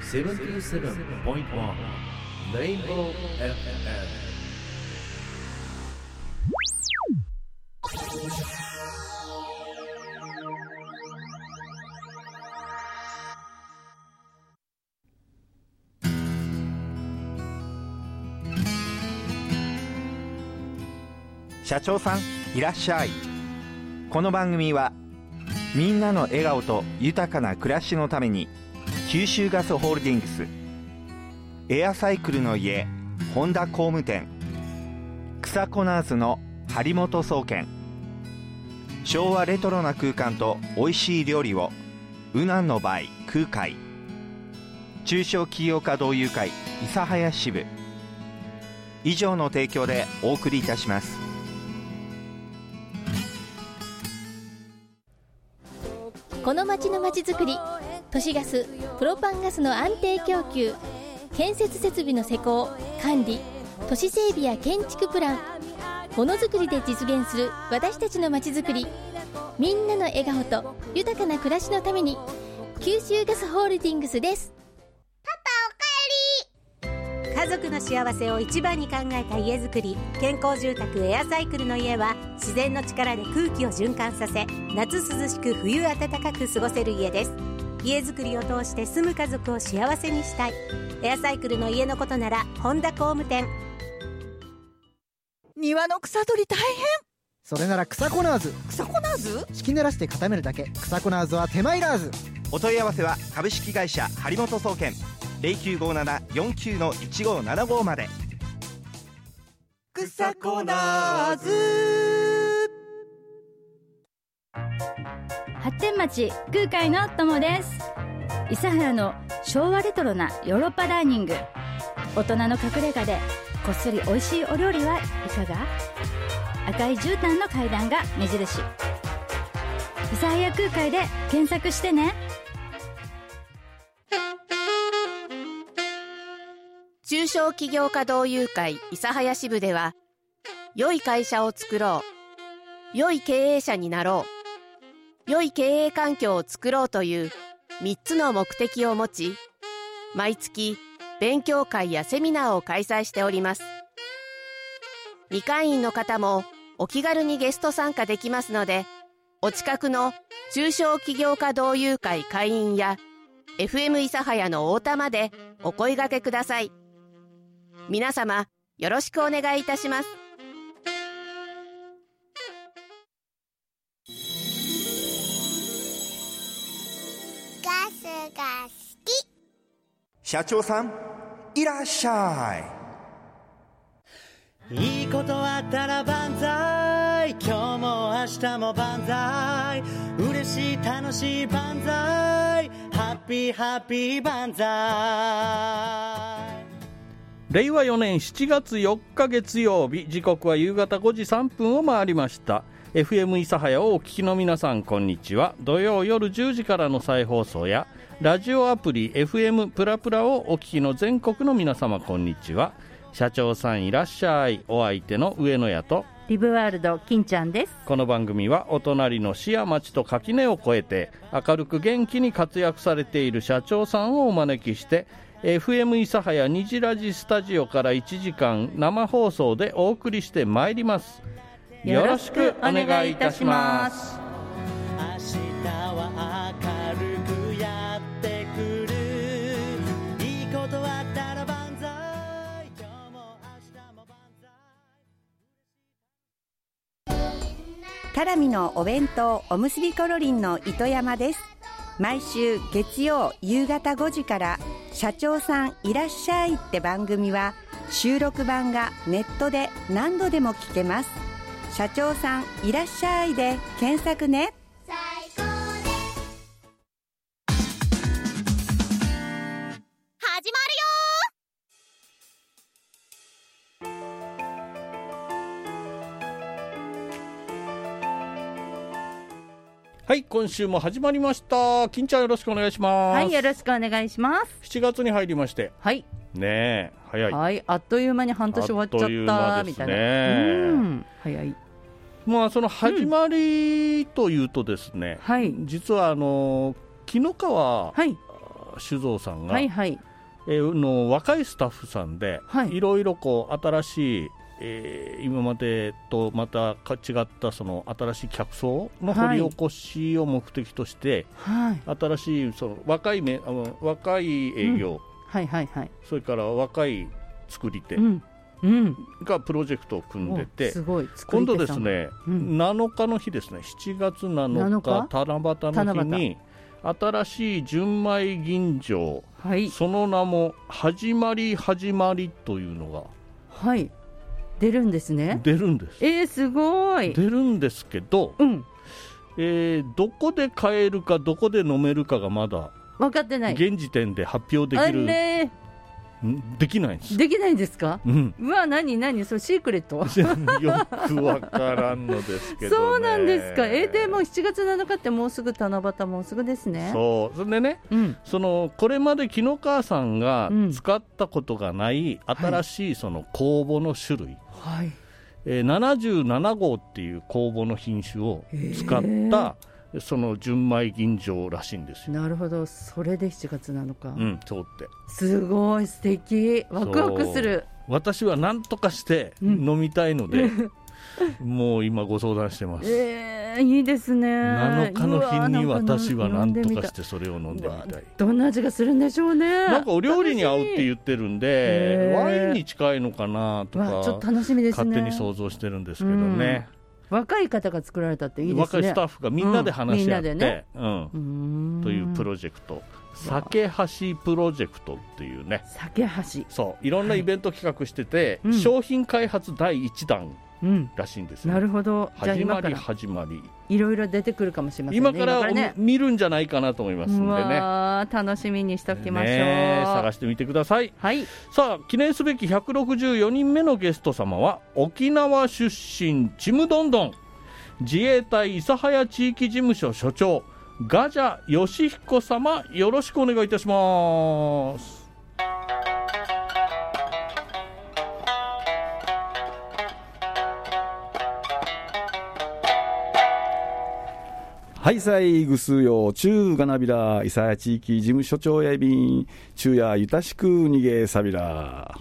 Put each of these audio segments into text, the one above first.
77.1 Rainbow FM。 社長さんいらっしゃい。この番組はみんなの笑顔と豊かな暮らしのために九州ガスホールディングス、エアサイクルの家本田工務店、草コナーズの張本総研、昭和レトロな空間と美味しい料理をうなんのバイ空海、中小企業家同友会諫早支部以上の提供でお送りいたします。 この町のまちづくり、都市ガス、プロパンガスの安定供給、建設設備の施工、管理、都市整備や建築プラン、ものづくりで実現する私たちのまちづくり、みんなの笑顔と豊かな暮らしのために九州ガスホールディングスです。 パパおかえり。家族の幸せを一番に考えた家づくり、健康住宅エアサイクルの家は自然の力で空気を循環させ、夏涼しく冬暖かく過ごせる家です。家づくりを通して住む家族を幸せにしたい。エアサイクルの家のことなら本田工務店。 庭の草取り大変。 それなら草コナーズ。 草コナーズ？ 敷き濡らして固めるだけ。草コナーズは手間いらず。 お問い合わせは株式会社張本総研 0957-49-1575 まで。 草コナーズ。 発展町空海の友です。諫早の昭和レトロなヨーロッパダイニング、大人の隠れ家でこっそり美味しいお料理はいかが。赤い絨毯の階段が目印。諫早空海で検索してね。 中小企業家同友会諫早支部では、良い会社を作ろう、良い経営者になろう、良い経営環境を作ろうという3つの目的を持ち、毎月勉強会やセミナーを開催しております。未会員の方もお気軽にゲスト参加できますので、お近くの中小企業家同友会会員や FM 諫早の太田までお声掛けください。皆様よろしくお願いいたします。 ガスが好き。 社長さんいらっしゃい。いいことあったら万歳、今日も明日も万歳、嬉しい楽しい万歳、ハッピーハッピー万歳。 令和4年7月4日月曜日、時刻は夕方5時3分を回りました。 FM 諫早をお聞きの皆さんこんにちは。土曜夜10時からの再放送やラジオアプリ FM プラプラをお聞きの全国の皆様こんにちは。社長さんいらっしゃい。お相手の上野屋とリブワールド金ちゃんです。 この番組はお隣の市や町と垣根を越えて明るく元気に活躍されている社長さんをお招きして、 FM 諫早虹ラジスタジオから1時間生放送でお送りしてまいります。よろしくお願いいたします。 明日は明るくやってくる、いいことあったら万歳、今日も明日も万歳。 タラミのお弁当おむすびコロリンの糸山です。毎週月曜夕方5時から社長さんいらっしゃいって番組は、収録版がネットで何度でも聞けます。社長さんいらっしゃいで検索ね。最高です。始まるよ。 はい、今週も始まりました。金ちゃんよろしくお願いします。 はい、よろしくお願いします。 7月に入りまして、 はいねえ早い、 はい、あっという間に半年終わっちゃったみたいな、早い。 まあその始まりというとですね、 はい、 実は紀の川、はい、 酒造さんが、 はいはい、 の若いスタッフさんで、はい、いろいろこう新しい、今までとまた違ったその新しい客層の掘り起こしを目的として、はい、新しいその若い営業、 はいはいはい、 それから若い作り手、がプロジェクトを組んでて、 すごい今度ですね、7日の日ですね、7月7日七夕の日に新しい純米吟醸、はい、その名も始まり始まりというのが、 はい、出るんですね。 出るんです。 すごい。 出るんですけど、どこで買えるかどこで飲めるかがまだ分かってない。 現時点で発表できる。できないんです。 できないんですか？うわ、何それシークレットよくわからんのですけどね。 そうなんですか。でも7月7日ってもうすぐ七夕、もうすぐですね。 そう。それでね、これまで木の川さんが使ったことがない新しいその酵母の種類、はい、77号っていう酵母の品種を使ったその純米吟醸らしいんですよ。 なるほど。それで7月7日、 そうってすごい素敵。ワクワクする。 私は何とかして飲みたいので、もう今ご相談してます。 いいですね。 7日の日に私は何とかしてそれを飲んでみたい。 どんな味がするんでしょうね。 なんかお料理に合うって言ってるんで、ワインに近いのかなとか、 ちょっと楽しみですね。 勝手に想像してるんですけどね。 若い方が作られたっていいですね。 若いスタッフがみんなで話し合って、というプロジェクト、酒橋プロジェクトっていうね。 酒橋。 そう、いろんなイベント企画してて、商品開発第1弾らしいんですよ。 なるほど。 始まり始まり。 いろいろ出てくるかもしれませんね。 今から見るんじゃないかなと思いますんでね。 楽しみにしておきましょう。 探してみてください。 はい。 さあ、記念すべき164人目のゲスト様は沖縄出身ちむどんどん自衛隊諫早地域事務所所長ガジャ義彦様、よろしくお願いいたします。 はいさいぐすよ中がなびら諫早地域事務所長やいびん中やゆたしくにげさびら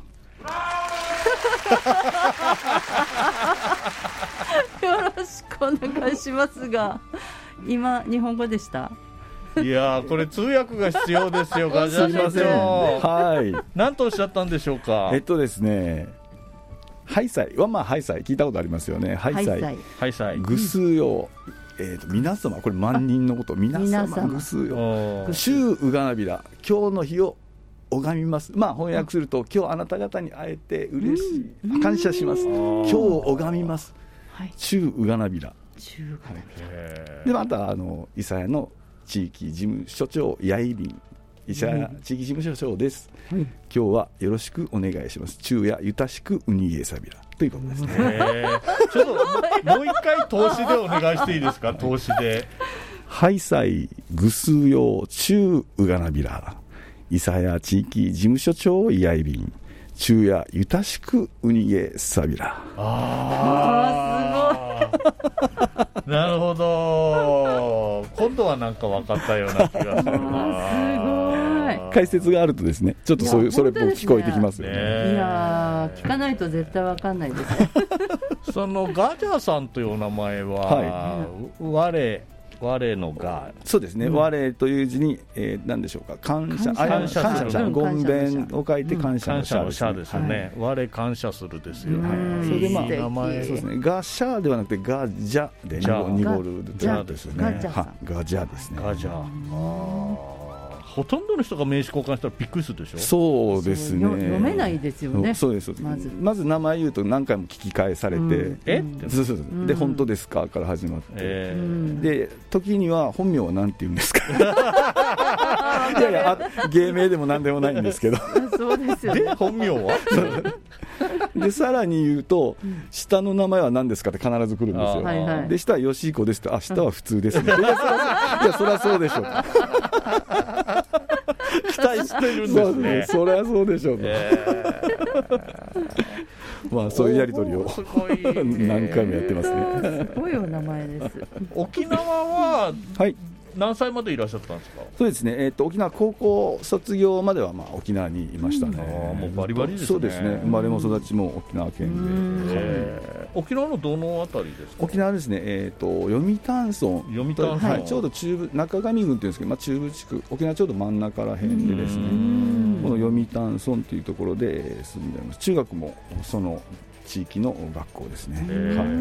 よろしくお願いしますが、今日本語でした？ いやこれ通訳が必要ですよ。ガジャ社長、 はい、 何とおっしゃったんでしょうか？ ですね、ハイサイはハイサイ聞いたことありますよね。ハイサイぐすよ、皆様、これ万人のこと、皆様ぐすよ中うがなびら今日の日を拝みます。翻訳すると、今日あなた方に会えて嬉しい、感謝します、今日を拝みます、中うがなびら。でまた諫早の地域事務所長やいびん諫早地域事務所長です、今日はよろしくお願いします。中やゆたしくうにげさびらということですね。 ちょっともう一回投資でお願いしていいですか？投資で。 ハイサイぐすよ中うがなびら諫早地域事務所長やいびん中やゆたしくうにげさびら。 すごい。なるほど。今度はなんか分かったような気がするな。すごい。 解説があるとですね、ちょっとそれっぽく聞こえてきますよね。 いや聞かないと絶対分かんないですね。 そのガジャさんというお名前は、我のが、 そうですね、我という字に、何でしょうか、感謝言弁を書いて感謝の謝ですね。我感謝するですよね。 それで名前そうですね、ガシャではなくてガジャで濁るジャですね。 ガジャですね。 ガジャ。ほとんどの人が名刺交換したらびっくりするでしょ。 そうですね。 読めないですよね。 そうです。まず名前言うと何回も聞き返されて、で本当ですかから始まって、で時には本名は何て言うんですか。いやいや、芸名でも何でもないんですけど。 そうですよね。 で本名は。 でさらに言うと、下の名前は何ですかって必ず来るんですよ。で下はよしこですと、下は普通ですね。いやそりゃそうでしょう。 期待してるんですね。 そりゃそうでしょう。そういうやり取りを何回もやってますね。 すごいお名前です。 沖縄は何歳までいらっしゃったんですか？ そうですね、沖縄高校卒業までは沖縄にいましたね。 もうバリバリですね。 そうですね、生まれも育ちも沖縄県で。沖縄のどのあたりですか？ 沖縄ですね、読谷村、ちょうど中部中上郡っていうんですけど、中部地区、沖縄ちょうど真ん中ら辺でですね、この読谷村というところで住んでいます。中学もその地域の学校ですね。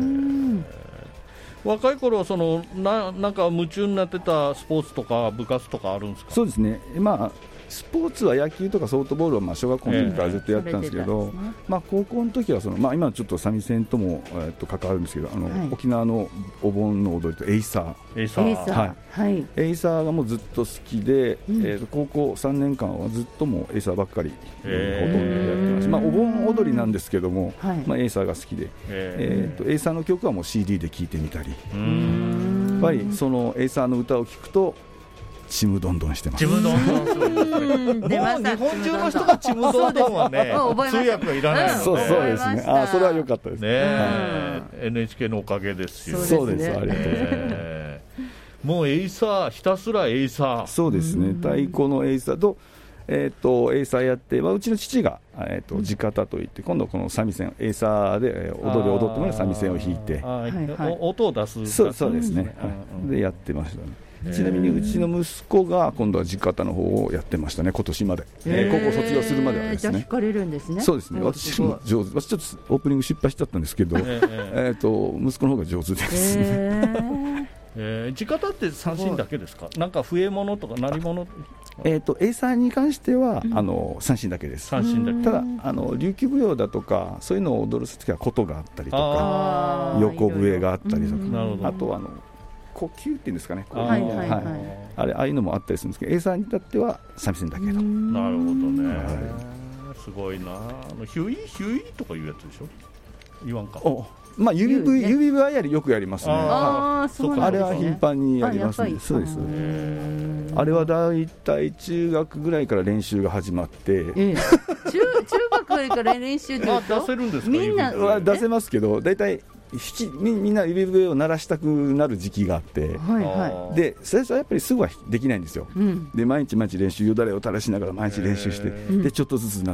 若い頃はなんか夢中になってたスポーツとか部活とかあるんですか？ そうですね、スポーツは野球とかソフトボールは小学校の時からずっとやってたんですけど、高校の時は今ちょっと三味線とも関わるんですけど、沖縄のお盆の踊りとエイサー、エイサーがもうずっと好きで、高校3年間はずっともうエイサーばっかりほとんどやってます。お盆踊りなんですけども、エイサーが好きで、エイサーの曲はもう CD で聴いてみたり、やっぱりそのエイサーの歌を聴くとちむどんどんしてます。 ちむどんどんするんですね。もう日本中の人がちむどんどんはね、通訳はいらないので。 そうですね。それは良かったですね。NHK のおかげですよ。 そうです。ありがとうございます。 もうエイサー、ひたすらエイサー。 そうですね。太鼓のエイサーとエイサーやって、うちの父が地方といって、今度この三味線エイサーで踊ってもらう三味線を弾いて、 音を出す。 そうですね。でやってましたね。ちなみにうちの息子が今度は地方の方をやってましたね、今年まで。高校卒業するまではですね。 じゃあ弾かれるんですね。 そうですね。私も上手。私ちょっとオープニング失敗しちゃったんですけど、息子の方が上手ですね。 地方って三振だけですか？なんか笛物とか鳴り物？ エイサーに関しては三振だけです。 三振だけ。 ただ琉球舞踊だとかそういうのを踊るときは琴があったりとか、横笛があったりとか、あとは呼吸っていうんですかね、ああいうのもあったりするんですけど、エイサーに至っては三味線だけと。 なるほどね。すごいな。ヒュイとかいうやつでしょ？言わんか。 指笛はよくやりますね。あれは頻繁にやりますね。そうです。あれはだいたい中学ぐらいから練習が始まって、 中学から練習って言うと出せるんですか？ みんなは出せますけど、だいたいみんな指笛を鳴らしたくなる時期があって、で最初はやっぱりすぐはできないんですよ。で毎日練習、よだれを垂らしながら毎日練習して、でちょっとずつなって、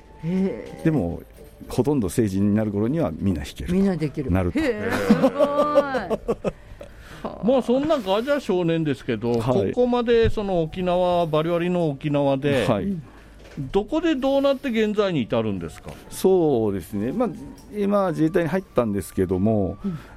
でもほとんど成人になる頃にはみんな弾ける、 みんなできる、 なると。 そんなガジャ少年ですけど、ここまでその沖縄、バリバリの沖縄で、どこでどうなって現在に至るんですか？ そうですね、今自衛隊に入ったんですけども、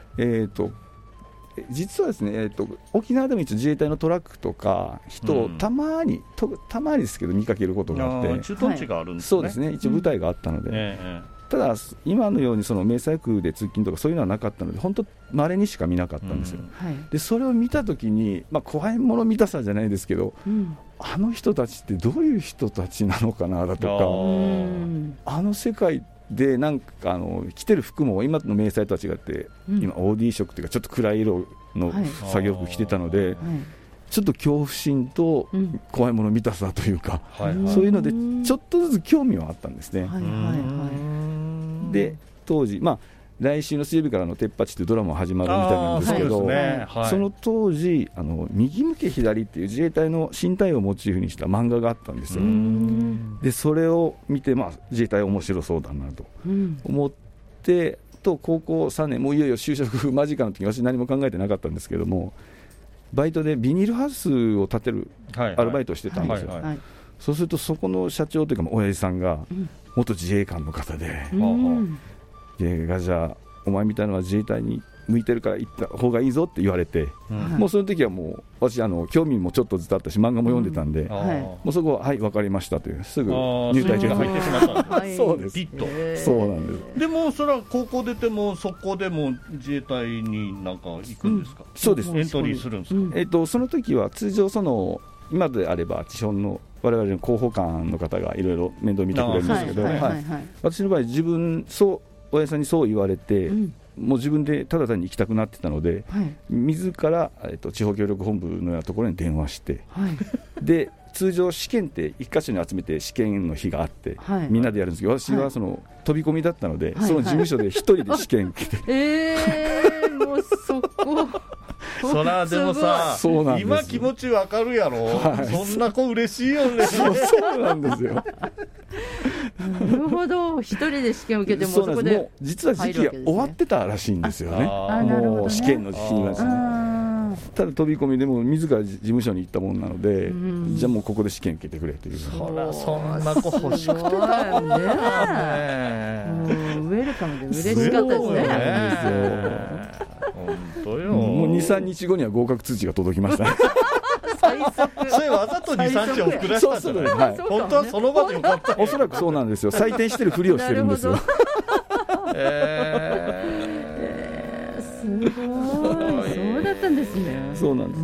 実はですね、沖縄でも一応自衛隊のトラックとか人をたまにですけど見かけることがあって、 駐屯地があるんですね。 そうですね、一応部隊があったので、ただ今のようにその迷彩服で通勤とかそういうのはなかったので、本当稀にしか見なかったんですよ。でそれを見たときに、怖いもの見たさじゃないですけど、あの人たちってどういう人たちなのかなだとか、あの世界でなんか着てる服も今の迷彩とは違って、今 OD 色というかちょっと暗い色の作業服着てたので、ちょっと恐怖心と怖いもの見たさというか、そういうのでちょっとずつ興味はあったんですね。で当時、来週の水曜日からのテッパチというドラマが始まるみたいなんですけど、その当時右向け左っていう自衛隊の新隊をモチーフにした漫画があったんですよ。でそれを見て、自衛隊面白そうだなと思って高校3年、もういよいよ就職間近の時に私何も考えてなかったんですけども、バイトでビニールハウスを建てるアルバイトをしてたんですよ。そうするとそこの社長というか親父さんが元自衛官の方で、ガジャお前みたいなのは自衛隊に向いてるから行った方がいいぞって言われて、もうその時はもう私興味もちょっとずつあったし漫画も読んでたんで、もうそこははい分かりましたという、すぐ入隊して入ってしまったんです。そうです、 ピッと。 そうなんです。 でもそれは高校出てもそこでも自衛隊になんか行くんですか？ そうです。 エントリーするんですか？ その時は通常今であれば地方の我々の広報官の方がいろいろ面倒見てくれるんですけど、私の場合親父さんにそう言われて、もう自分でただ単に行きたくなってたので、自ら、地方協力本部のようなところに電話して、で通常試験って一箇所に集めて試験の日があって、みんなでやるんですけど、私は飛び込みだったので、その事務所で一人で試験受けて、 もうそこそらでもさ、今気持ちわかるやろ、はい、そんな子嬉しいよね。 そうなんですよ。 なるほど、一人で試験を受けてもそこでもう実は時期が終わってたらしいんですよね。もう試験の時期にはですね。ただ飛び込みでも自ら事務所に行ったもんなので、じゃあもうここで試験受けてくれという。 そらそんな子欲しくてたもんね。 ウェルカムで嬉しかったですね。 本当よ。 もう 2,3 日後には合格通知が届きましたね。 最速。 それわざと 2,3 日遅らせたんじゃない。はい、本当はその場でよかった。 おそらくそうなんですよ。採点してるふりをしてるんですよ。 すごい。そうだったんですね。 そうなんです。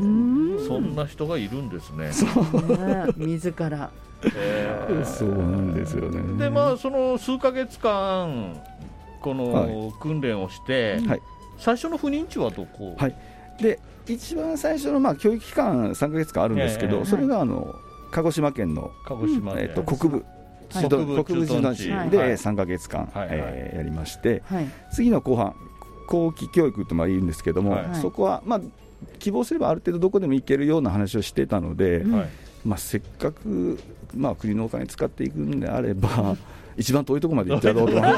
そんな人がいるんですね。 自ら。 そうなんですよね。 でまあその数ヶ月間この訓練をして、はい、最初の赴任地はどこ？ はい。で一番最初の教育期間3ヶ月間あるんですけど、それが鹿児島県の国部駐屯地で3ヶ月間やりまして、次の後半後期教育と言うんですけども、そこは希望すればある程度どこでも行けるような話をしてたので、せっかく国のお金使っていくんであれば一番遠いところまで行っちゃろうと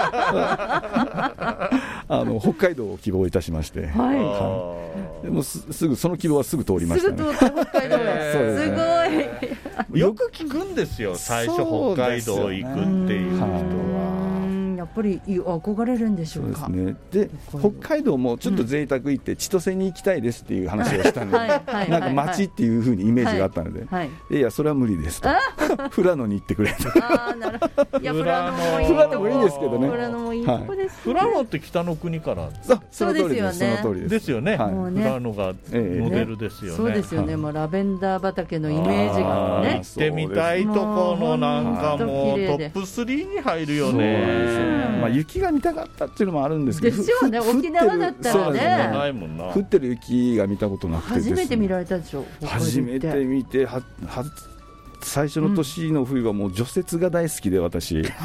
北海道を希望いたしまして、でもすぐその希望はすぐ通りましたね。 すぐ通った北海道すごい。よく聞くんですよ、最初北海道行くっていう人は。 やっぱり憧れるんでしょうか。 そうですね。で北海道もちょっと贅沢行って千歳に行きたいですっていう話をしたので、なんか町っていう風にイメージがあったので、いやそれは無理ですと。富良野に行ってくれと。 なるほど。いや富良野もいいですけどね。 富良野もいいとこです。 富良野って北の国から。 そうですよね。 その通りですよね。富良野がモデルですよね。 そうですよね。もうラベンダー畑のイメージがね。 行ってみたいとこのなんかもうトップ3に入るよね。 雪が見たかったっていうのもあるんですけど、 ですよね。沖縄だったらね、 降ってる雪が見たことなくてですね。 初めて見られたでしょ。 初めて見て最初の年の冬はもう除雪が大好きで私。 初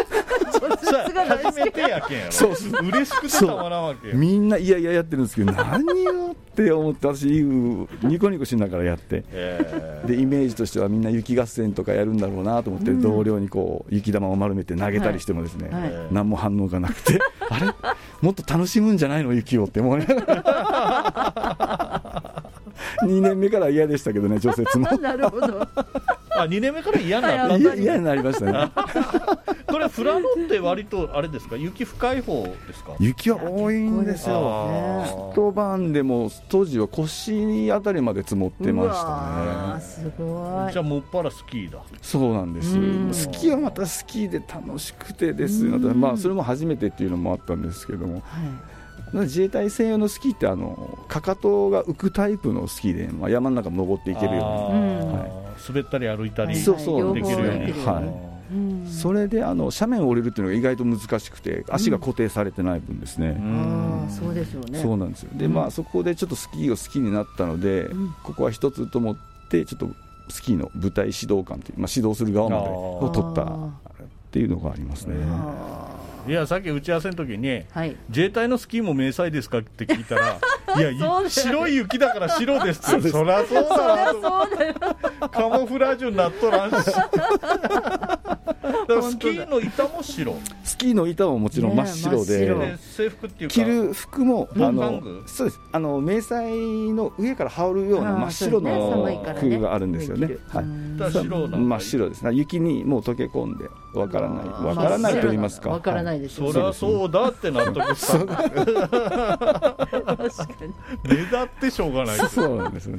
めてやけんやろ。そう嬉しくてたまらんわけよ。 みんないやいややってるんですけど、何よって思って私ニコニコしながらやって、でイメージとしてはみんな雪合戦とかやるんだろうなと思って、同僚にこう雪玉を丸めて投げたりしてもですね、何も反応がなくてあれもっと楽しむんじゃないの雪をって思いながら2年目から嫌でしたけどね、除雪も。 なるほど。 2年目から嫌になった。 嫌になりましたね。 これ富良野って割とあれですか、雪深い方ですか？ 雪は多いんですよ。一晩でも当時は腰あたりまで積もってましたね。 すごい。 じゃあもっぱらスキーだ。 そうなんです。スキーはまたスキーで楽しくてですね、それも初めてっていうのもあったんですけども、自衛隊専用のスキーってかかとが浮くタイプのスキーで、山の中も登っていけるように、 滑ったり歩いたりできるように。 それで斜面を降りるっていうのが意外と難しくて、足が固定されてない分ですね。 そうですよね。 そうなんですよ。でそこでちょっとスキーを好きになったので、ここは一つと思ってちょっとスキーの部隊指導官という、指導する側までを取ったっていうのがありますね。 いやさっき打ち合わせの時に、自衛隊のスキーも明細ですかって聞いたらいや白い雪だから白ですって。そりゃそうだなと。カモフラージュになっとらんし。だからスキーの板も白。 スキーの板ももちろん真っ白で、 制服っていうか着る服もそうです。迷彩の上から羽織るような真っ白の服があるんですよね。真っ白です。雪にもう溶け込んでわからないと言いますか。 わからないです。 そりゃそうだって納得した。確かに目立ってしょうがない。 そうなんですね。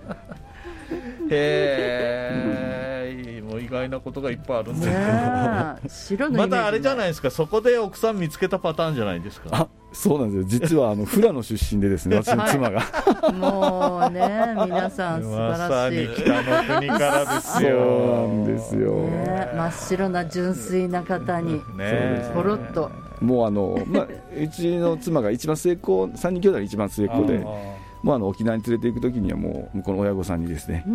もう意外なことがいっぱいあるんでまたあれじゃないですか、そこで奥さん見つけたパターンじゃないですか。 そうなんですよ。実は富良野出身でですね、私の妻がもうね、皆さん素晴らしい。 まさに北の国からですよ。 そうなんですよ。 真っ白な純粋な方にポロッと。 もううちの妻が一番末っ子、3人兄弟で一番末っ子で、もう沖縄に連れて行くときにはもう向こうの親御さんにですね、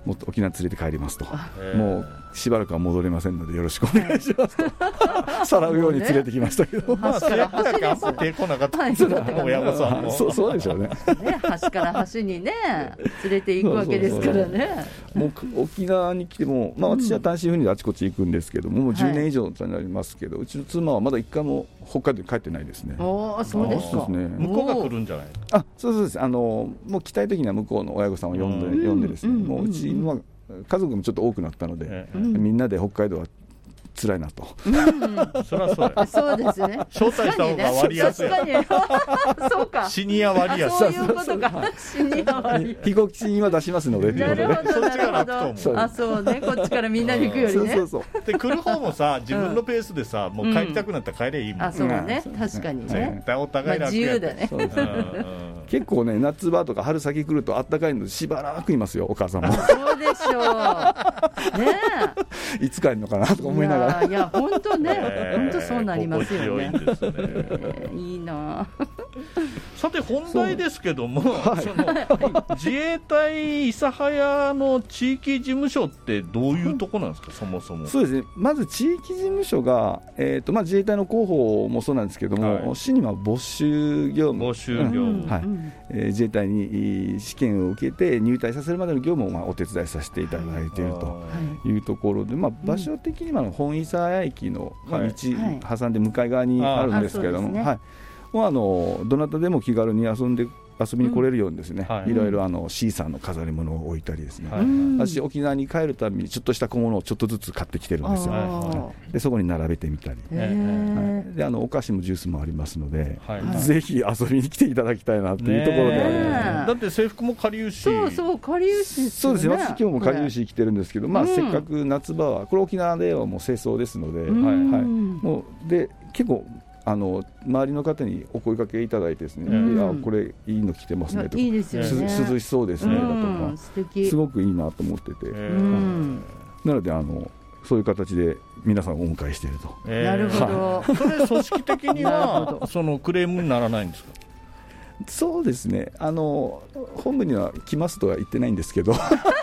もっと沖縄連れて帰りますと、もうしばらくは戻れませんのでよろしくお願いしますとさらうように連れてきましたけど、 まあせっかくあんま抵抗なかったんですよ、親御さんも。 そうでしょうね。 端から端にね連れて行くわけですからね。 もう沖縄に来ても、私は単身赴任であちこち行くんですけども、もう10年以上になりますけど、うちの妻はまだ1回も北海道に帰ってないですね。 そうですか。 向こうが来るんじゃない？ そうです。もう来たい時には向こうの親御さんを呼んでですね、もううちは家族もちょっと多くなったので、みんなで北海道は辛いなと。 そりゃそうや。 そうですね。 招待した方が割安や。 そうか。 シニア割安。 そういうことか。シニア割。 飛行機賃は出しますので。 なるほどなるほど。そうね。こっちからみんなに行くよりね。 で来る方もさ、自分のペースでさ、もう帰りたくなったら帰ればいいもん。 そうね。確かにね。 お互い楽自由だね。 結構ね、夏場とか春先来るとあったかいのでしばらくいますよ、お母さんも。 そうでしょう。ねえ。いつ帰るのかなとか思いながら。 いや本当ね、本当そうなりますよね。いいな。 さて本題ですけども、自衛隊諫早の地域事務所ってどういうとこなんですか、そもそも。 そうですね、まず地域事務所が、自衛隊の広報もそうなんですけども、市には募集業務、自衛隊に試験を受けて入隊させるまでの業務をお手伝いさせていただいているというところで、場所的には本諫早駅の道挟んで向かい側にあるんですけれども、どなたでも気軽に遊びに来れるようにですね、いろいろシーサーの飾り物を置いたりですね、私沖縄に帰るたびにちょっとした小物をちょっとずつ買ってきてるんですよ。でそこに並べてみたり、でお菓子もジュースもありますので、ぜひ遊びに来ていただきたいなっていうところではあります。 だって制服もかりゆし。 そうかりゆし。 そうですね、私今日もかりゆし着てるんですけど、せっかく夏場はこれ沖縄ではもう清掃ですので、もうで結構周りの方にお声かけいただいてですね、これいいの着てますねとか、 いいですよね、 涼しそうですねだとか、すごくいいなと思ってて、なのでそういう形で皆さんをお迎えしていると。 なるほど。 それ組織的にはそのクレームにならないんですか。 そうですね、本部には来ますとは言ってないんですけど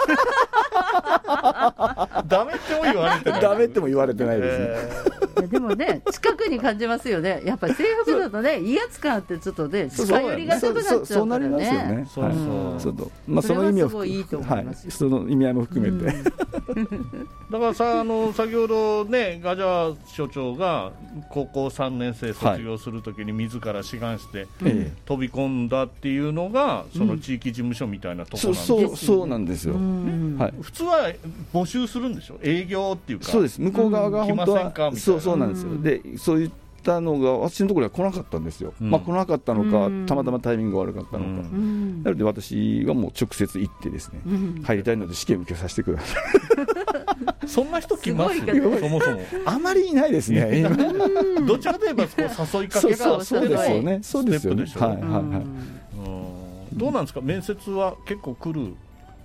ダメっても言われてない。 ダメっても言われてないですね。 でもね、近くに感じますよね。やっぱり制服だとね、威圧感あってちょっとね、近寄りがたくなっちゃうからね。 そうなりますよね。その意味をその意味合いも含めて。 だからさ、先ほどね、ガジャ所長が高校3年生卒業するときに自ら志願して飛び込んだっていうのが、その地域事務所みたいなところなんですよ。 そうなんですよ。 普通は募集するんでしょ、営業っていうか。 そうです、向こう側が本当はそうなんですよ。でそういったのが私のところには来なかったんですよ。来なかったのか、たまたまタイミングが悪かったのか、なので私はもう直接行ってですね、入りたいので試験受けさせてください。そんな人来ますそもそもあまりいないですね。 どちらかといえば誘いかけがそうですよね。そうですよね。 どうなんですか、面接は結構来る。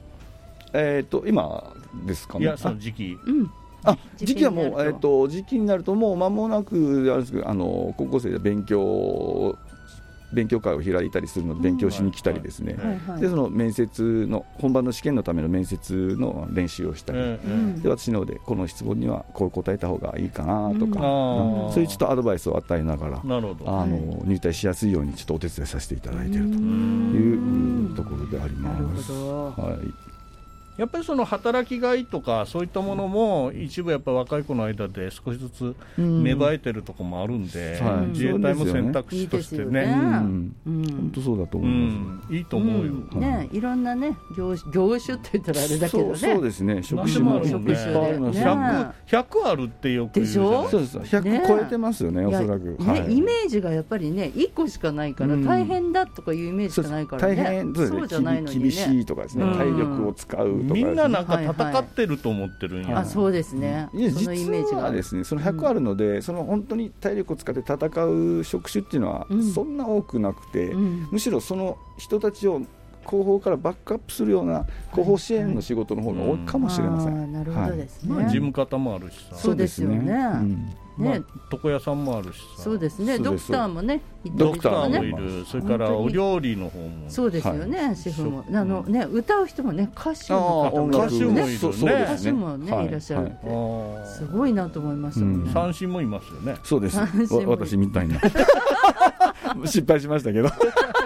今ですかね。 いや、その時期。 時期はもう、時期になるともう間もなくあるんですけど、高校生で勉強会を開いたりするので勉強しに来たりですね、でその面接の本番の試験のための面接の練習をしたり、で私の方でこの質問にはこう答えた方がいいかなとか、そういうちょっとアドバイスを与えながら入隊しやすいようにちょっとお手伝いさせていただいているというところであります。 やっぱりその働きがいとかそういったものも一部やっぱり若い子の間で少しずつ芽生えてるところもあるんで、自衛隊も選択肢としてね、 本当そうだと思います。 いいと思うよ。 いろんなね業種って言ったらあれだけどね。 そうですね。職種も 100あるってよく言うじゃない。 そうです。100超えてますよね、おそらく。 イメージがやっぱりね1個しかないから大変だとかいうイメージしかないからね。 大変そうじゃないのにね。厳しいとかですね。体力を使う。 みんななんか戦ってると思ってるんや。 そうですね。そのイメージがですね、その100あるので、その本当に体力を使って戦う職種っていうのはそんな多くなくて、むしろその人たちを後方からバックアップするような後方支援の仕事の方が多いかもしれません。 なるほどですね。 事務方もあるしさ。 そうですよね。 床屋さんもあるしさ。 そうですね。ドクターもね、 ドクターもいる。それからお料理の方も。 そうですよね。シェフもね、歌う人もね、歌手の方も歌手もいるね。 歌手もねいらっしゃるってすごいなと思いましたもんね。 三振もいますよね。 そうです。私みたいな失敗しましたけど。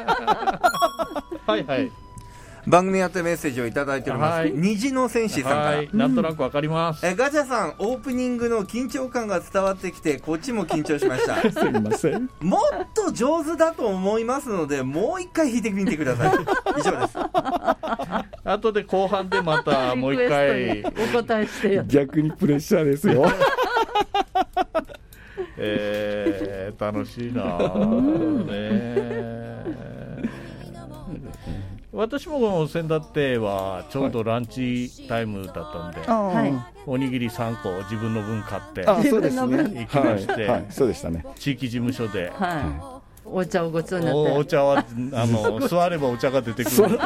はいはい。 番組宛てメッセージをいただいております。虹の戦士さんから、 なんとなくわかります。 ガチャさん、オープニングの緊張感が伝わってきて、こっちも緊張しましたすみません。 もっと上手だと思いますので、もう一回弾いてみてください。以上です。 後で後半でまたもう一回お答えしてよ。 逆にプレッシャーですよ。 楽しいな私も先だってはちょうどランチタイムだったんで、おにぎり3個自分の分買ってそうですね、 行きまして、 そうでしたね。 地域事務所で、 お茶をごちそうになって、 お茶は座ればお茶が出てくるので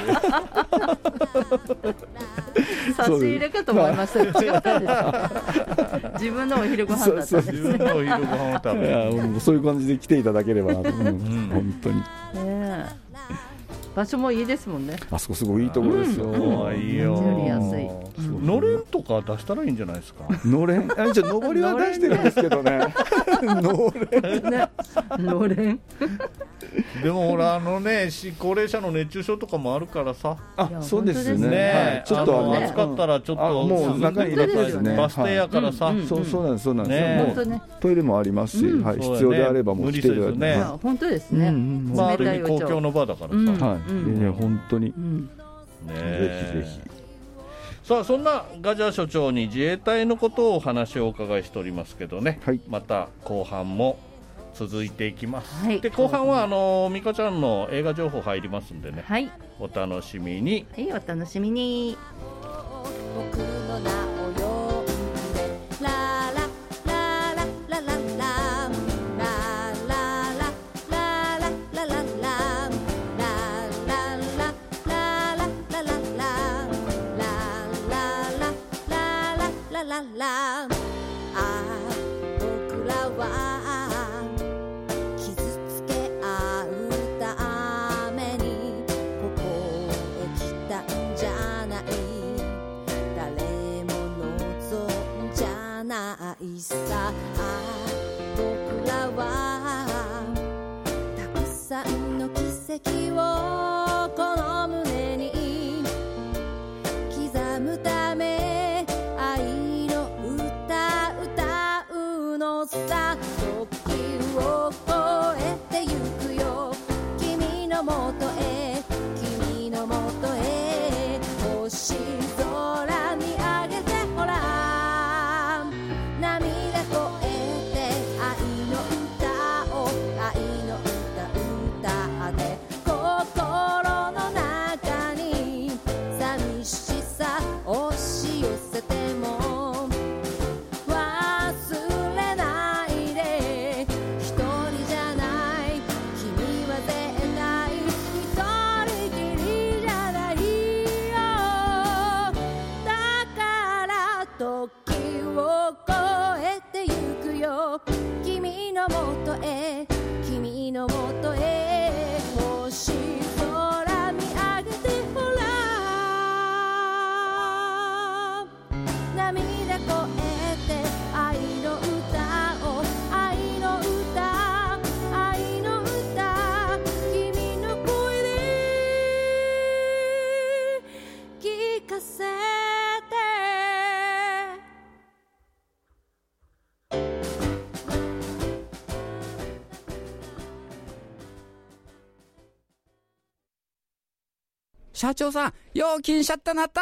差し入れかと思いましたけど違ったんです自分のお昼ご飯だったんですね。 自分のお昼ご飯を食べるそういう感じで来ていただければなと、本当に場所もいいですもんね。 あそこすごいいいところですよ。 いいよ。 安い。 のれんとか出したらいいんじゃないですか。 のれん、じゃあ上りは出してるんですけどね。 のれん。 でもほら高齢者の熱中症とかもあるからさ。 そうですね。 ちょっと暑かったらちょっともう中に入れてですね。 バス停やからさ。 そうなんですそうなんです。もうトイレもありますし、必要であればもう来ていただいて。 本当ですね。 ある意味公共の場だからさ。 本当に。 ぜひぜひ。さあそんなガジャ所長に自衛隊のことをお話をお伺いしておりますけどね、また後半も続いていきます、で後半は美香ちゃんの映画情報入りますんでね、お楽しみに。 お楽しみに。僕の名を呼んでラララララララ僕らは傷つけ合うためにここへ来たんじゃない、誰も望んじゃないさ。僕らはたくさんの奇跡をこの胸に刻むため愛の歌歌うのさ。時を越えてゆくよ君のもとへ、君のもとへ。星空見上げてほら涙こえて愛の歌を、愛の歌歌って心の中に寂しさ押し寄せても忘れないで。一人じゃない、君は絶対一人きりじゃないよ。だから時を越えてゆくよ君のもとへ、君のもとへ。星空見上げてほら涙こえて愛の歌を、愛の歌、愛の歌。君の声で聞かせて。 社長さん、料金シャッターなった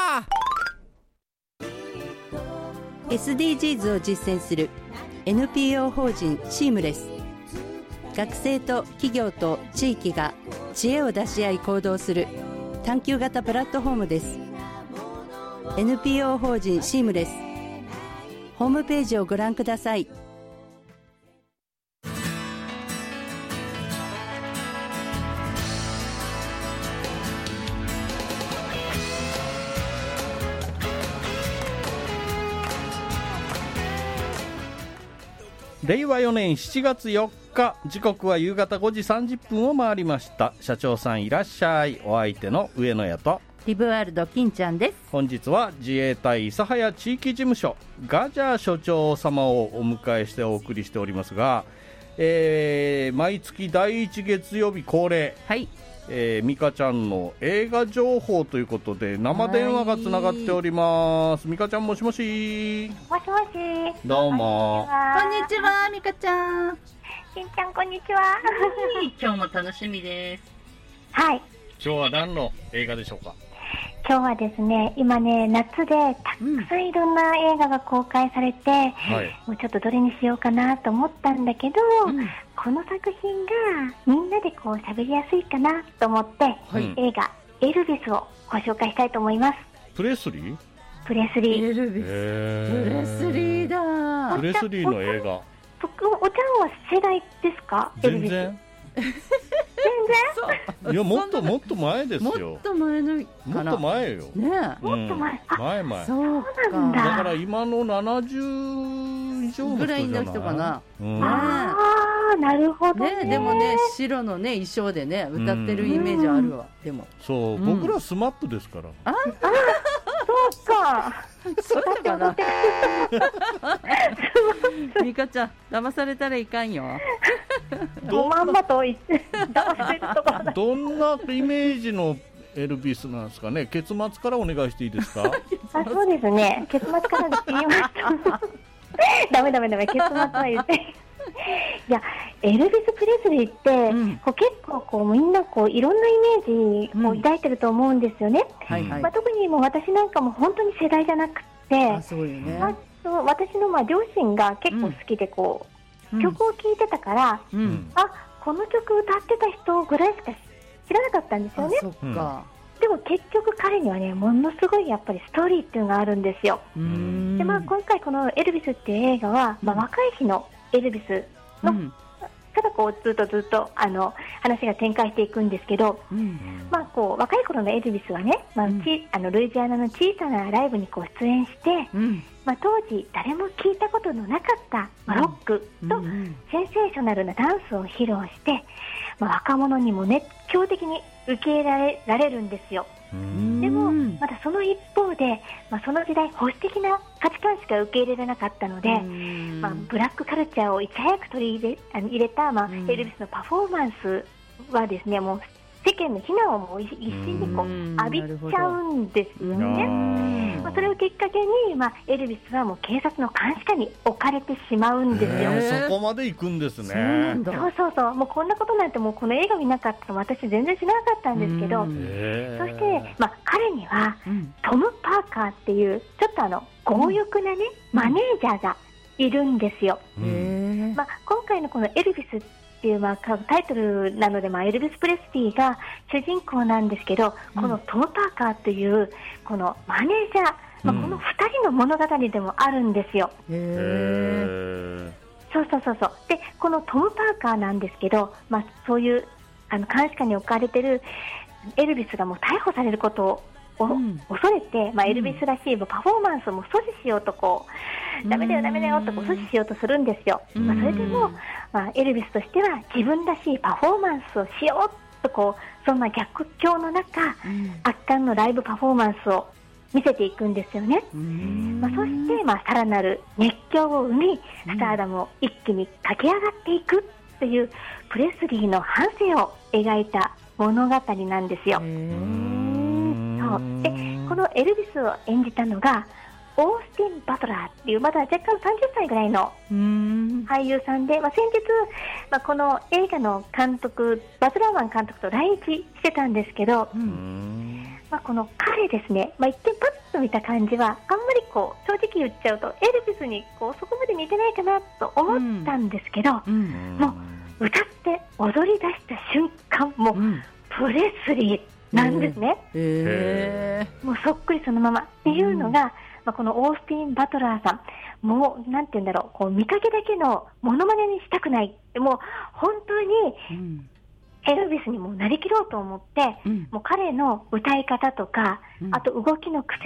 ー。 SDGs を実践する NPO 法人シームレス。学生と企業と地域が知恵を出し合い行動する探究型プラットフォームです。 NPO 法人シームレス、ホームページをご覧ください。 令和4年7月4日、時刻は夕方5時30分を回りました。社長さんいらっしゃい。お相手の上野屋とリブワールド金ちゃんです。 本日は自衛隊諫早地域事務所ガジャ所長様をお迎えしてお送りしておりますが、毎月第1月曜日恒例、 はい、 ミカちゃんの映画情報ということで生電話がつながっております。ミカちゃん、もしもし。 もしもし。 どうも。 こんにちは、ミカちゃん。 しんちゃん、こんにちは。 今日も楽しみです。 はい。 今日は何の映画でしょうか。 今日はですね、今ね、夏でたくさんいろんな映画が公開されて、もうちょっとどれにしようかなと思ったんだけど、この作品がみんなでこう喋りやすいかなと思って、映画エルビスをご紹介したいと思います。 プレスリー？ プレスリー。 エルビス。プレスリーだ。 プレスリーの映画。 おちゃんは世代ですか？ 全然。いや、もっと前ですよ。 もっと前のもっと前よ。 ね、 もっと前。 前。 そうか。 だから今の70以上の人じゃない？ぐらいの人かな。 ああ、なるほどね。 でもね、白のね衣装でね歌ってるイメージあるわ。でも。 そう、僕らスマップですから。 そうか。 そうかな。ミカちゃん、騙されたらいかんよ。 まんまと言って騙されるところだ。 どんなイメージのエルビスなんですかね。結末からお願いしていいですか。 そうですね。結末から言いました。ダメ。結末は言って。いや、エルビス・プレスリーって、結構みんなみんなイメージを抱いてると思うんですよね。特にもう私なんかも本当に世代じゃなくて、 そうよね。 私の両親が結構好きで曲を聴いてたから、この曲歌ってた人ぐらいしか知らなかったんですよね。 そっか。 でも結局彼にはね、ものすごいやっぱりストーリーっていうのがあるんですよ。で、今回このエルビスっていう映画は、若い日のエルビスの、ただずっと話が展開していくんですけど、若い頃のエルビスはね、ルイジアナの小さなライブに出演して、当時誰も聞いたことのなかったロックとセンセーショナルなダンスを披露して、若者にも熱狂的に受け入れられるんですよ。でもまたその一方で、その時代保守的な価値観しか受け入れられなかったので、ブラックカルチャーをいち早く取り入れた、エルビスのパフォーマンスはですね、もう世間の非難をもう一心に浴びちゃうんですよね。それをきっかけに、エルビスはもう警察の監視下に置かれてしまうんですよ。そこまで行くんですね。 そう。もうこんなことなんてもうこの映画見なかったら私全然知らなかったんですけど、そして、彼にはトム・パーカーっていうちょっと強欲なね、マネージャーがいるんですよ。今回のこのエルビスっていうタイトルなので、エルビス・プレスリーが主人公なんですけど、このトム・パーカーというこのマネージャー、この2人の物語でもあるんですよ。そうで、このトム・パーカーなんですけど、そういう監視下に置かれてるエルビスがもう逮捕されることを恐れて、エルビスらしいパフォーマンスをも阻止しようとダメだよと阻止しようとするんですよ。それでも、エルビスとしては自分らしいパフォーマンスをしようとそんな逆境の中、圧巻のライブパフォーマンスを見せていくんですよね。そして、さらなる熱狂を生み、スターダムを一気に駆け上がっていくというプレスリーの半生を描いた物語なんですよ。で、このエルビスを演じたのがオースティン・バトラーっていうまだ若干30歳ぐらいの俳優さんで、先日、この映画の監督バズ・ラーマン監督と来日してたんですけど、この彼ですね、一見パッと見た感じはあんまり正直言っちゃうとエルビスにそこまで似てないかなと思ったんですけど、もう歌って踊り出した瞬間、もうプレスリーなんですね。もうそっくりそのままっていうのが、このオースティン・バトラーさん、もうなんて言うんだろう、見かけだけのモノマネにしたくない、もう本当にエルビスにもなりきろうと思って、もう彼の歌い方とか、あと動きの癖、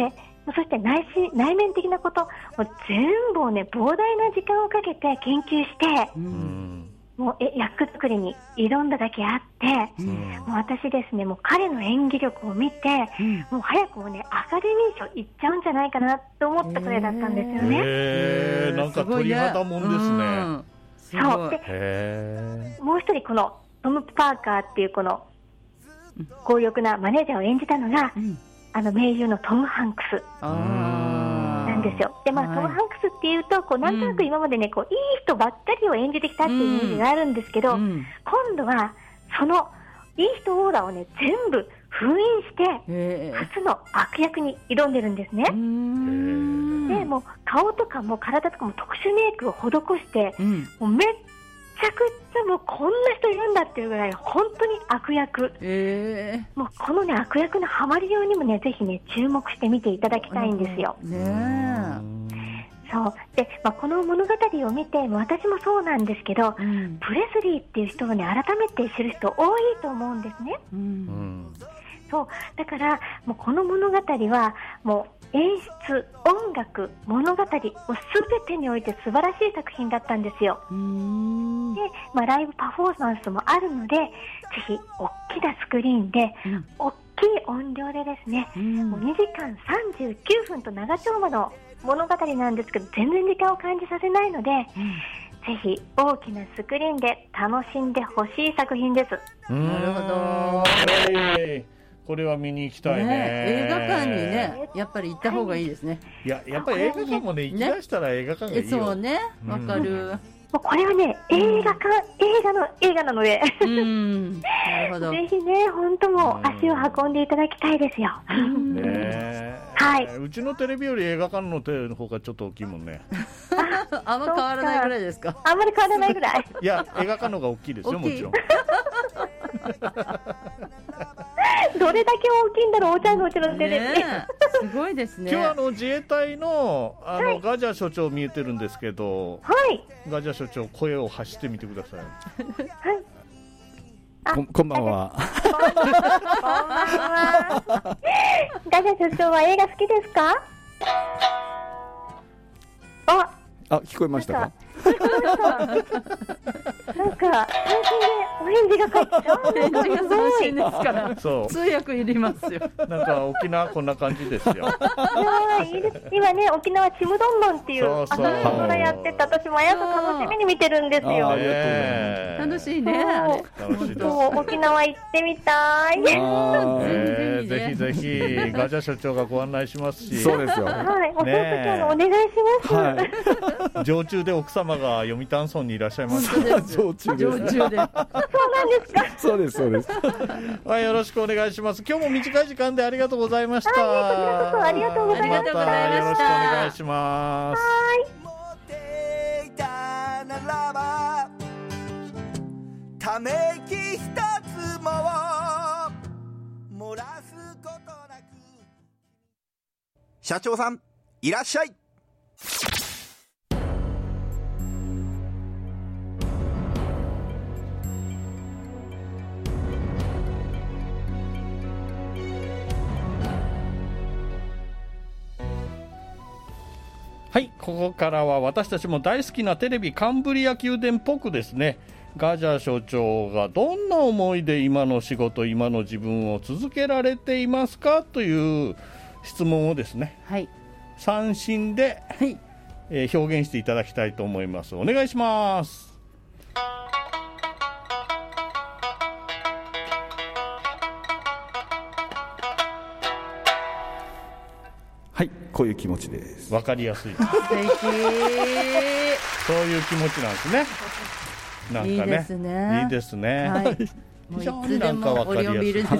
そして内面的なこと、もう全部をね、膨大な時間をかけて研究して、もう役作りに挑んだだけあって、もう私ですね、もう彼の演技力を見て、もう早くもね、アカデミー賞いっちゃうんじゃないかなと思ったくらいだったんですよね。 なんか鳥肌もんですね。 そうで、もう一人このトム・パーカーっていうこの強力なマネージャーを演じたのが、名優のトム・ハンクスなんですよ。で、トム・ハンクスっていうとこうなんとなく今までね、こういい人ばっかりを演じてきたっていうイメージがあるんですけど、今度はそのいい人オーラをね、全部封印して初の悪役に挑んでるんですね。で、もう顔とかも体とかも特殊メイクを施して、もうめっちゃくちゃもうこんな人いるんだっていうぐらい本当に悪役、もうこのね、悪役のハマりようにもね、ぜひね、注目して見ていただきたいんですよ。そうで、この物語を見て、私もそうなんですけど、プレスリーっていう人をね、改めて知る人多いと思うんですね。そうだからもうこの物語はもう演出、音楽、物語を全てにおいて素晴らしい作品だったんですよ。で、ライブパフォーマンスもあるので、ぜひ大きなスクリーンで、大きい音量でですね、もう2時間39分と長丁場の物語なんですけど、全然時間を感じさせないので、ぜひ大きなスクリーンで楽しんでほしい作品です。 なるほど。これは見に行きたいね。 映画館にね、やっぱり行った方がいいですね。 やっぱり映画館もね、行き出したら映画館がいいよ。 そうね、わかる。 これはね、映画なので、 なるほど。 ぜひね、本当も足を運んでいただきたいですよ。はい。 うちのテレビより映画館のテレビの方がちょっと大きいもんね。 あんま変わらないぐらいですか？ あんまり変わらないぐらい。 いや、映画館の方が大きいですよ、もちろん。 どれだけ大きいんだろう、お茶のうちのテレビ。 すごいですね。 今日自衛隊のガジャ所長見えてるんですけど、ガジャ所長、声を発してみてください。 こんばんは。 ガジャ所長は映画好きですか？ 聞こえましたか？ なんか最近でお返事が返ってきた。 返事が斬新ですから。 そう。 通訳いりますよ。 なんか沖縄こんな感じですよ。 いいです。今ね、沖縄ちむどんどんっていう朝ドラやってて、私毎朝楽しみに見てるんですよ。 楽しいね。 楽しいです。 沖縄行ってみたい。 ぜひぜひガジャ所長がご案内しますし。 そうですよ。 はい。お願いします。 常駐で奥様が読谷村にいらっしゃいます。 常駐で。 そうなんですか。 そうですそうです。 はい、よろしくお願いします。今日も短い時間でありがとうございました。 ありがとうございました。 よろしくお願いします。 ため息一つも漏らすことなく。 社長さん、いらっしゃい。 はい、ここからは私たちも大好きなテレビカンブリア宮殿っぽくですね、ガジャ所長がどんな思いで今の仕事、今の自分を続けられていますかという質問をですね、三振で、表現していただきたいと思います。お願いします。 はい、こういう気持ちです。 わかりやすい。 素敵。 そういう気持ちなんですね。なんかね、 いいですね。 いいですね。 はい、 非常になんかわかりやすい。 ビールです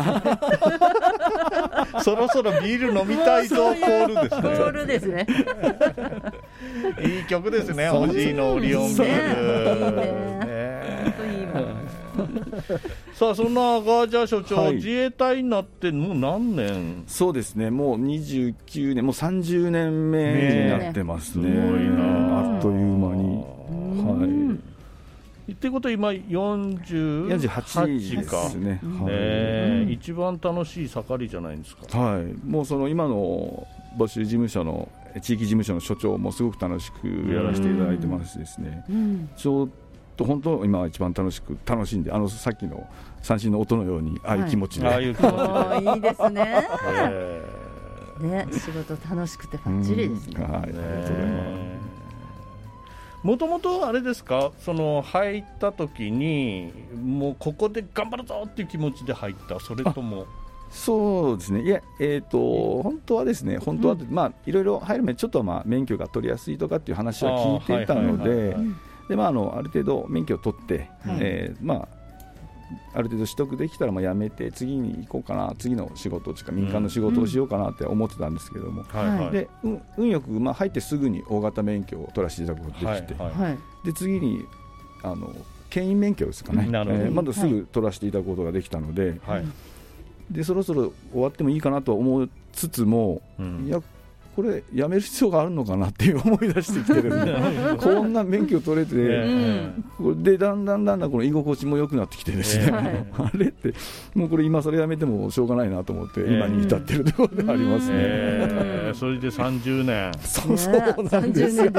そろそろビール飲みたいぞコールですね。 コールですね。 いい曲ですね。おじいのオリオンビール。さあ、そんなガジャ所長、自衛隊になってもう何年？ そうですね、もう29年、もう30年目になってますね。 すごいな、 あっという間に。はい。 ってことは今48か。 ですね。 一番楽しい盛りじゃないですか。 はい。もうその今の募集事務所の地域事務所の所長もすごく楽しくやらせていただいてますしですね、ちょっと本当今は一番楽しんで、さっきの三振の音のようにああいう気持ちで、 いいですね。ね、仕事楽しくてバッチリですね。 はい、ありがとうございます。 もともとあれですか、その入った時にもうここで頑張るぞっていう気持ちで入った、それとも。 そうですね、いや、本当はですね、いろいろ入る前にちょっと免許が取りやすいとかっていう話は聞いていたので、ある程度免許を取って、ある程度取得できたら辞めて次に行こうかな、次の仕事とか民間の仕事をしようかなって思ってたんですけども、で運よく入ってすぐに大型免許を取らせていただくことができて、で次に牽引免許ですかね、まだすぐ取らせていただくことができたので、でそろそろ終わってもいいかなと思いつつも、いやこれやめる必要があるのかなっていう思い出してきてるんでこんな免許取れて、これでだんだんこの居心地も良くなってきてですね、あれってもうこれ今更やめてもしょうがないなと思って今に至ってるところでありますね。 それで30年。 そうなんですよ。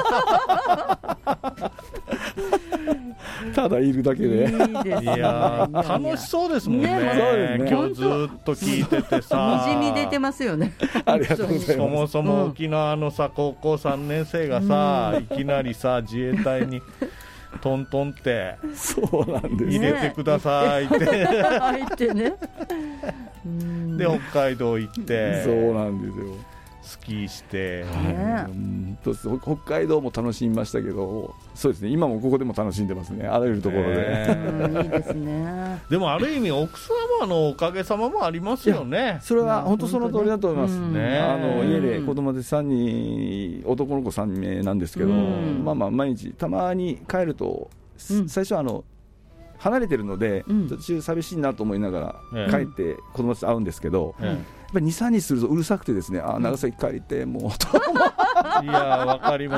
ただいるだけで、 いや楽しそうですもんね。今日ずっと聞いててさ、 にじみ出てますよね。 ありがとうございます。 そもそも沖縄のさ、高校3年生がさ、いきなりさ自衛隊にトントンってそうなんです、 入れてくださいって入ってね、 で北海道行って、 そうなんですよ、 スキーして、 北海道も楽しみましたけど、そうですね、今もここでも楽しんでますね、あらゆるところで、 いいですね。 でもある意味奥様のおかげさまもありますよね。 それは本当その通りだと思います、家で子供で3人、男の子3名なんですけど、毎日たまに帰ると、最初は離れてるので、途中寂しいなと思いながら帰って子供たちと会うんですけど、やっぱり 2,3 日するとうるさくてですね、長崎帰りてもういやわかります。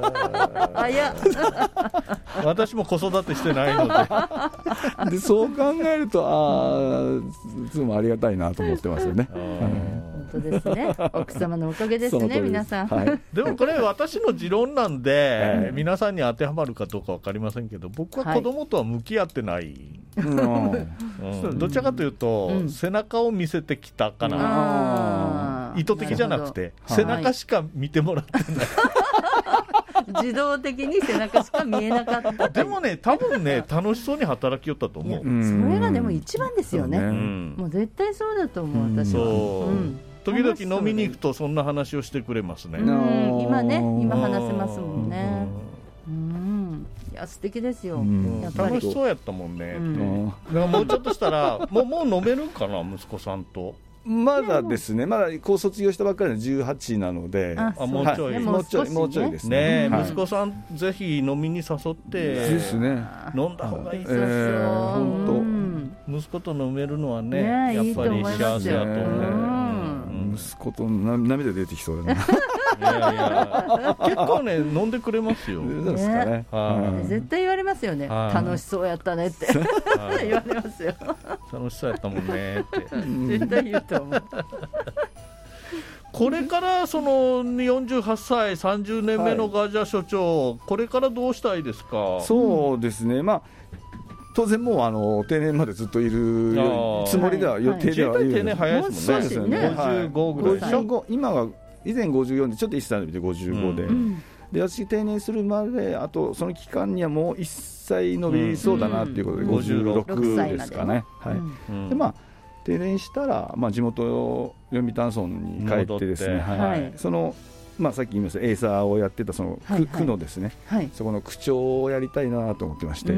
私も子育てしてないのででそう考えるといつもありがたいなと思ってますよね。 本当ですね、奥様のおかげですね、皆さん。 でもこれ私の持論なんで、皆さんに当てはまるかどうか分かりませんけど、僕は子供とは向き合ってない、どちらかというと、背中を見せてきたかな、意図的じゃなくて背中しか見てもらってない自動的に背中しか見えなかったでもね、多分ね、楽しそうに働きよったと思う。 それがでも一番ですよね。もう絶対そうだと思う、私は。 時々飲みに行くとそんな話をしてくれますね。 今話せますもんね。いや素敵ですよ。 楽しそうやったもんね。もうちょっとしたらもう飲めるかな、息子さんと。 まだですね、まだこう卒業したばっかりの18なので、 もうちょい、 もうちょいですね。 息子さんぜひ飲みに誘って飲んだ方がいいですよ。本当息子と飲めるのはね、やっぱり幸せだと思う。 息子と涙出てきそうだな。 いやいや結構ね飲んでくれますよ。 絶対言われますよね。楽しそうやったねって言われますよ。 楽しそうやったもんねって絶対言うと思う。 これからその48歳30年目のガジャ所長、これからどうしたいですか？ そうですね、当然もう定年までずっといるつもりでは、予定ではいる。 定年早いですもんね。 そうですね、 55ぐらい。 55、今は以前54でちょっと1歳伸びて55で、で私定年するまであとその期間にはもう1歳伸びそうだなっていうことで、56ですかね。で定年したら、地元読谷村に帰ってですね、そのさっき言いましたエイサーをやってたその区のですね、そこの区長をやりたいなと思ってまして。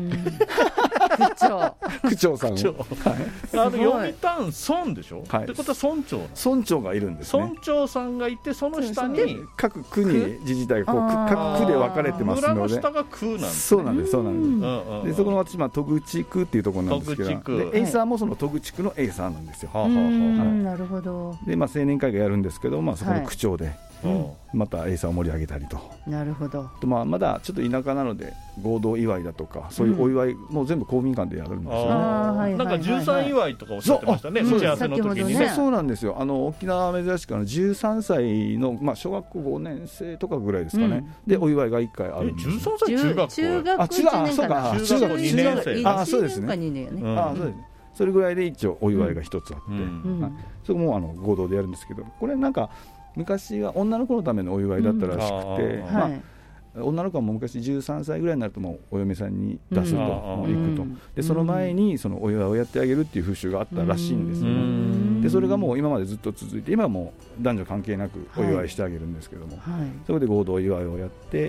区長さんを、 読谷村でしょ。ってことは村長がいるんですね。 村長さんがいて、その下に各区に自治体が各区で分かれてますので、 村の下が区なんです。 そうなんです、そうなんです。でそこの私戸口区っていうところなんですけど、エイサーもその戸口区のエイサーなんですよ。 なるほど。 で青年会がやるんですけど、そこの区長でまたエイサーを盛り上げたりと。 なるほど。 とまだちょっと田舎なので合同祝いだとかそういうお祝いも全部公民館でやるんですよね。 なんか13祝いとかおっしゃってましたね、打ち合わせの時にね。 そうなんですよ。沖縄珍しく13歳の、小学校5年生とかぐらいですかね、でお祝いが1回あるんです。 13歳中学校中学1年かな。 中学2年生。 そうですね。 2年よね。 そうです。それぐらいで一応お祝いが一つあって、そこも合同でやるんですけど、これなんか昔は女の子のためのお祝いだったらしくて、女の子はもう昔13歳ぐらいになるともうお嫁さんに出すと、行くと。でその前にそのお祝いをやってあげるっていう風習があったらしいんですよね。でそれがもう今までずっと続いて、今はもう男女関係なくお祝いしてあげるんですけども、そこで合同祝いをやって、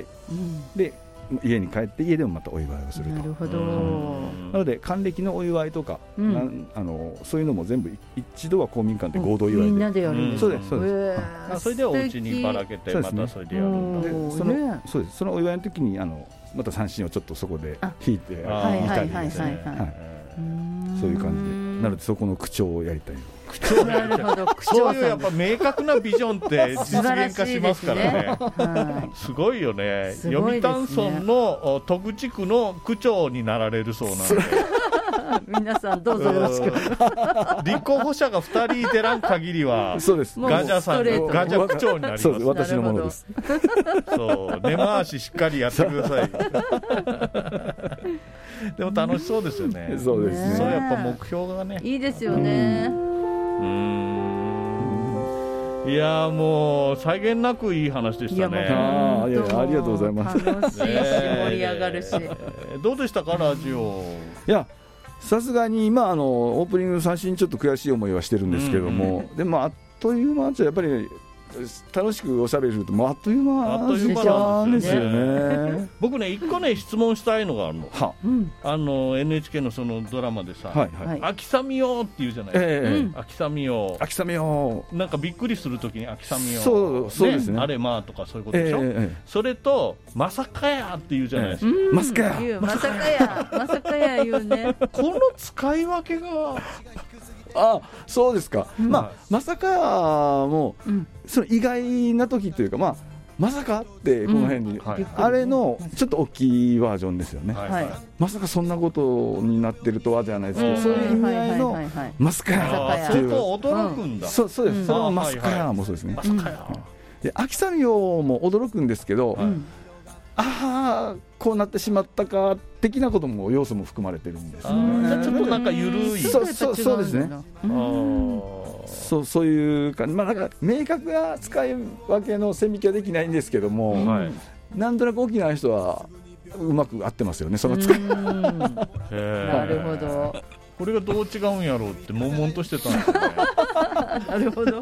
で家に帰って家でもまたお祝いをすると。 なるほど。 なので還暦のお祝いとか、そういうのも全部一度は公民館で合同祝いでみんなでやるんですか。 そうですそうです。 それでお家にばらけてまたそれでやるんだ。 そうです。そのお祝いの時にまた三振をちょっっとそこで弾いてみたりですね。そういう感じで、なのでそこの口調をやりたい。 なるほど。 そういうやっぱ明確なビジョンって実現化しますからね。すごいよね。読谷村の戸口区の区長になられるそうなんで。 皆さんどうぞよろしく。 立候補者が2人出らん限りは、 そうです。 ガジャさんのガジャ区長になります。 そうです。私のものです。 そう根回ししっかりやってください。でも楽しそうですよね。 そうですね。 そうやっぱ目標がね。 いいですよね。 いやもう際限なくいい話でしたね。 ありがとうございます。 楽しいし盛り上がるし。 どうでしたかラジオ。 いやさすがに今オープニング三振ちょっと悔しい思いはしてるんですけども、でもあっという間やっぱり楽しくおしゃべりするとあっという間ですよね。 僕ね一個ね質問したいのがあるの。NHK のそのドラマでさ、秋雨よって言うじゃないですか。秋雨よ。 秋雨よ。 なんかびっくりするときに秋雨よ。 そうですね。 あれまあとかそういうことでしょ。それとまさかやって言うじゃないですか。 まさかや。 まさかや。まさかや言うね。 この使い分けが。 そうですか。まさかもその意外な時というかまさかってこの辺にあれのちょっと大きいバージョンですよね。まさかそんなことになってるとはじゃないですけど、そういう意味合いのまさかやっていう。 驚くんだ。 そうです。そのまさかやもそうですね。 まさかや。 で秋雨よも驚くんですけど、こうなってしまったか的なことも要素も含まれてるんです。 ちょっとなんか緩い。 そうですね。そういうかなんか明確な使い分けの線引きはできないんですけども、なんとなく沖縄の人はうまく合ってますよね、その使い。 なるほど。 これがどう違うんやろうって悶々としてたんですね。 なるほど。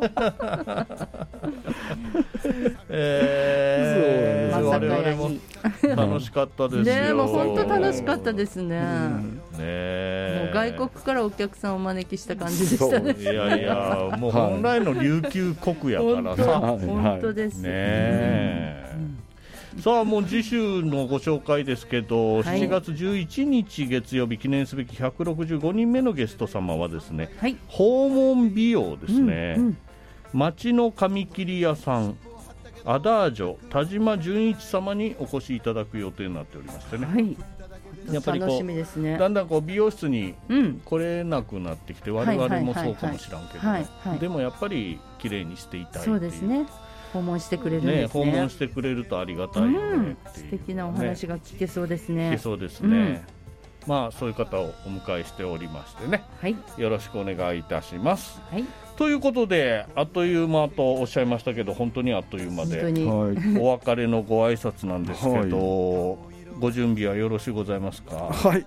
我々も楽しかったですよ。 ね、もう本当楽しかったですね。もう外国からお客さんをお招きした感じでしたね。 いやいや、もう本来の琉球国やからさ。 本当ですね。さあもう次週のご紹介ですけど、7月11日月曜日記念すべき165人目のゲスト様はですね、訪問美容ですね。町の髪切り屋さんアダージョ田島純一様にお越しいただく予定になっておりましてね。やっぱりこうだんだんこう美容室に来れなくなってきて、我々もそうかもしらんけど、でもやっぱり綺麗にしていたいっていう。 そうですね。訪問してくれるんですね。 訪問してくれるとありがたいよね。 素敵なお話が聞けそうですね。 聞けそうですね。まあそういう方をお迎えしておりましてね。よろしくお願いいたします。ということであっという間とおっしゃいましたけど、本当にあっという間でお別れのご挨拶なんですけど、ご準備はよろしゅうございますか。 はい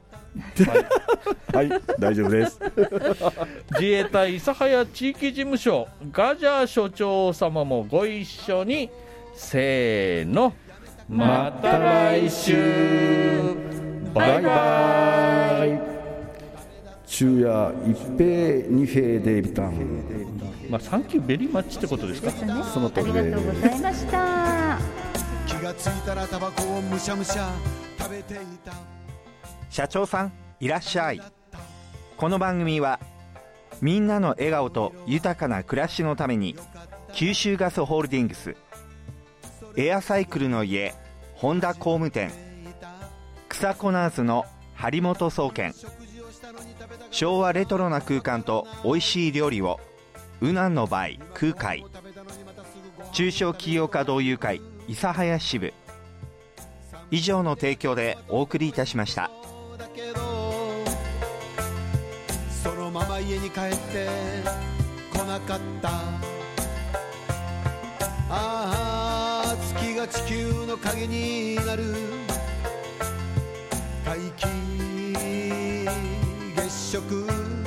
大丈夫です。 自衛隊諫早地域事務所ガジャ所長様もご一緒にせーの、また来週、バイバイ。 昼夜一平二平デビタン。 サンキューベリーマッチってことですか。 その通りです。 ありがとうございました。 気がついたらタバコをむしゃむしゃ食べていた。 社長さんいらっしゃい。この番組はみんなの笑顔と豊かな暮らしのために九州ガスホールディングスエアサイクルの家本田工務店、草コナーズの張本総研、昭和レトロな空間と美味しい料理を右南のバイ空海、中小企業家同友会諫早支部、以上の提供でお送りいたしました。 そのまま家に帰って来なかった。ああ月が地球の影になる、皆既月食。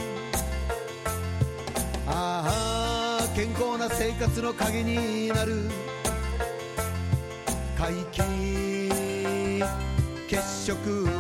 ああ健康な生活の影になる、皆既月食。